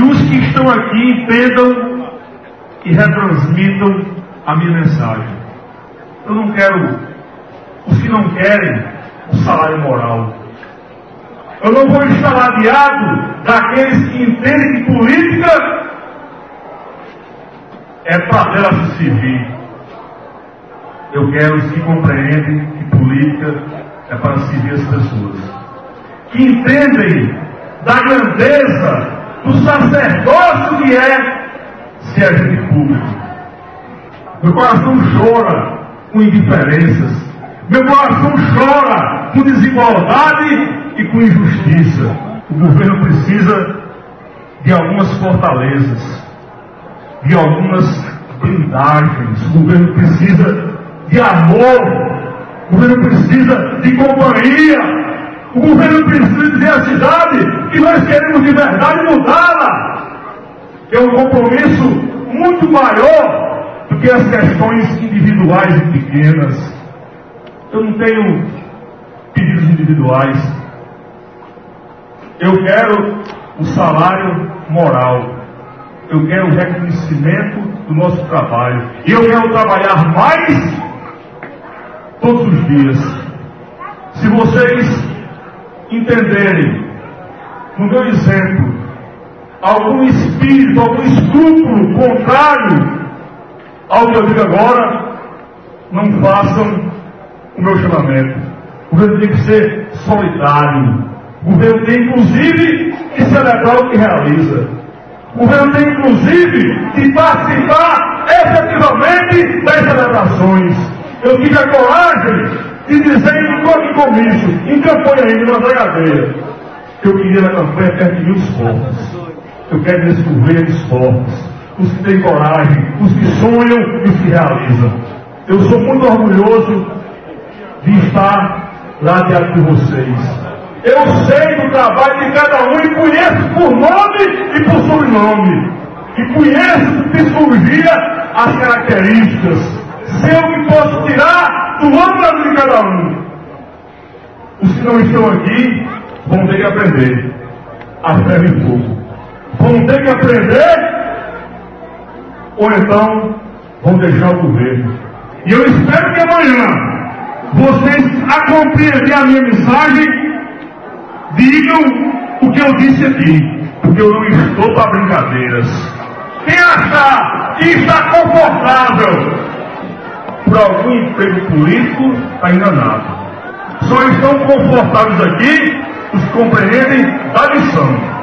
os que estão aqui entendam e retransmitam a minha mensagem. Eu não quero os que não querem o salário moral. Eu não vou estar ladeado daqueles que entendem que política é para dela se servir. Eu quero os que compreendem que política é para servir as pessoas. Que entendem da grandeza do sacerdócio que é ser agente público. Meu coração chora com indiferenças. Meu coração chora com desigualdade e com injustiça. O governo precisa de algumas fortalezas, de algumas blindagens. O governo precisa de amor. O governo precisa de companhia. O governo precisa dizer à cidade que nós queremos de verdade mudá-la. Que é um compromisso muito maior do que as questões individuais e pequenas. Eu não tenho pedidos individuais. Eu quero o salário moral. Eu quero o reconhecimento do nosso trabalho. E eu quero trabalhar mais todos os dias. Se vocês entenderem, no meu exemplo, algum espírito, algum escrúpulo contrário ao que eu digo agora, não façam o meu chamamento. O governo tem que ser solidário. O governo tem, inclusive, que celebrar o que realiza. O governo tem, inclusive, que participar efetivamente das celebrações. Eu tive a coragem de dizer em comício, em campanha ainda, na Dragadeira, que eu queria na campanha perto de 1.000 corpos. Eu quero nesse governo os fortes, os que têm coragem, os que sonham e os que realizam. Eu sou muito orgulhoso de estar lá diante de vocês. Eu sei do trabalho de cada um e conheço por nome e por sobrenome. E conheço por psicologia as características. Sei o que posso tirar do âmbito de cada um. Os que não estão aqui vão ter que aprender a ferro e fogo. Vão ter que aprender, ou então vão deixar o governo. E eu espero que amanhã vocês, a compreender a minha mensagem, digam o que eu disse aqui, porque eu não estou para brincadeiras. Quem achar que está confortável por algum emprego político está enganado. Só estão confortáveis aqui os que compreendem a missão.